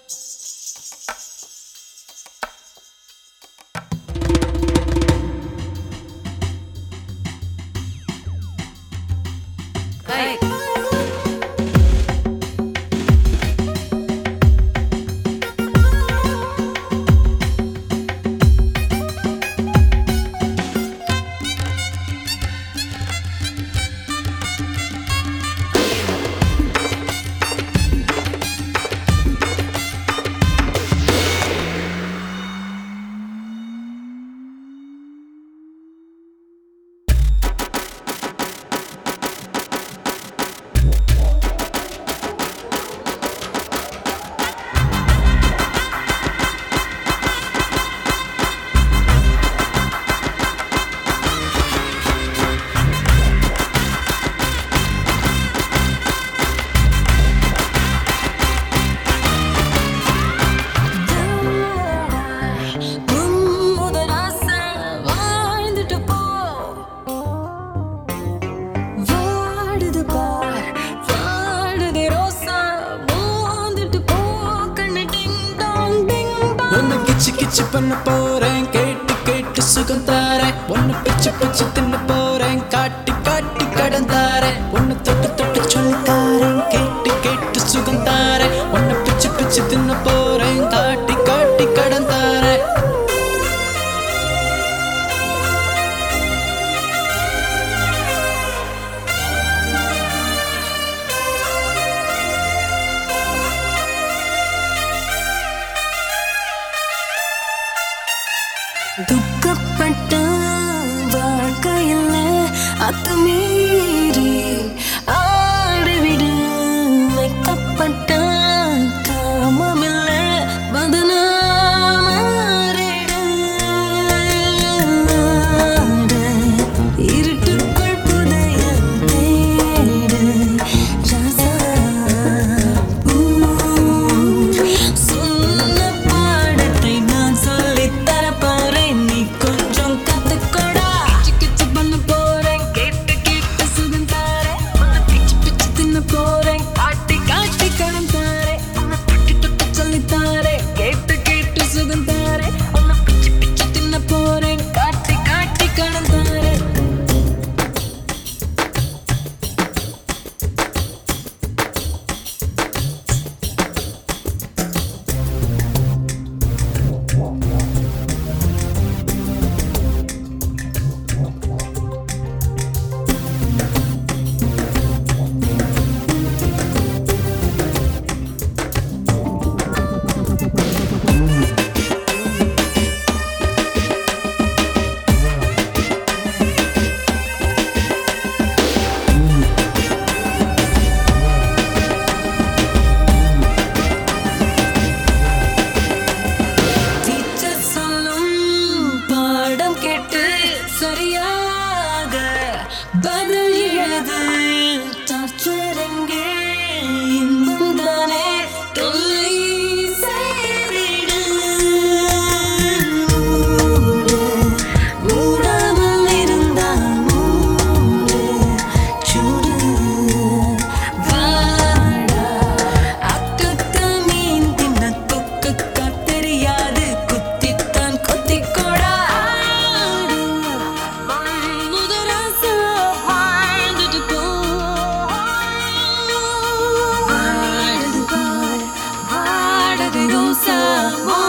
கிச்சு கிச்சு பண்ண போறேன் கேட்டு கேட்டு சுகம் தாரேன் ஒன்னு பிச்சு பிச்சு தின்ன போறேன் காட்டி காட்டி கடன் தாரேன் ஒன்னு தொட்டு தொட்டு சொல்லி தாரேன் கேட்டு கேட்டு சுகம் தாரேன் ஒன்னு பிச்சு பிச்சு தின்ன போறேன் காட்டி காட்டி கடன் தாரேன் துக்கப்பட்ட வாழ்க்கையில் அத்துமீறி ஆடிவிடு வைக்கப்பட்ட காமமில்ல பதனாமரிடு இருட்டுக்குள் புதைய தேடு ராசா சொன்ன பாடத்தை நான் சொல்லித் தரப்போறேன் நீ கொஞ்சம் கத்துக்கோடா கிச்சு கிச்சு பண்ண போறேன் கேட்டு கேட்டு சுகம் தாரேன் உன்னை பிச்சு பிச்சு தின்ன போறேன் காட்டி காட்டி கடன் தாரேன் உன்னை தொட்டு தொட்டு சொல்லி தாரேன் கேட்டு கேட்டு சுகம் தாரேன் உன்னை பிச்சு பிச்சு தின்ன போறேன் காட்டி காட்டி கடன் தாரேன் டீச்சர் சொல்லும் பாடம் கேட்டு சரியாக பதில் எழுது டார்ச்சர் எங்கே இன்பம் தானே தொல்லை செய்திடு மூடாமல் இருந்தால் மூடு சூடு வாடா அக்கக்க மீன் தின்ன கொக்குக்கா தெரியாது குத்தித்தான் கொத்திக்கோடா முதராசா வாழ்ந்துட்டு போ வாடுது பார் வாடகை ரோசா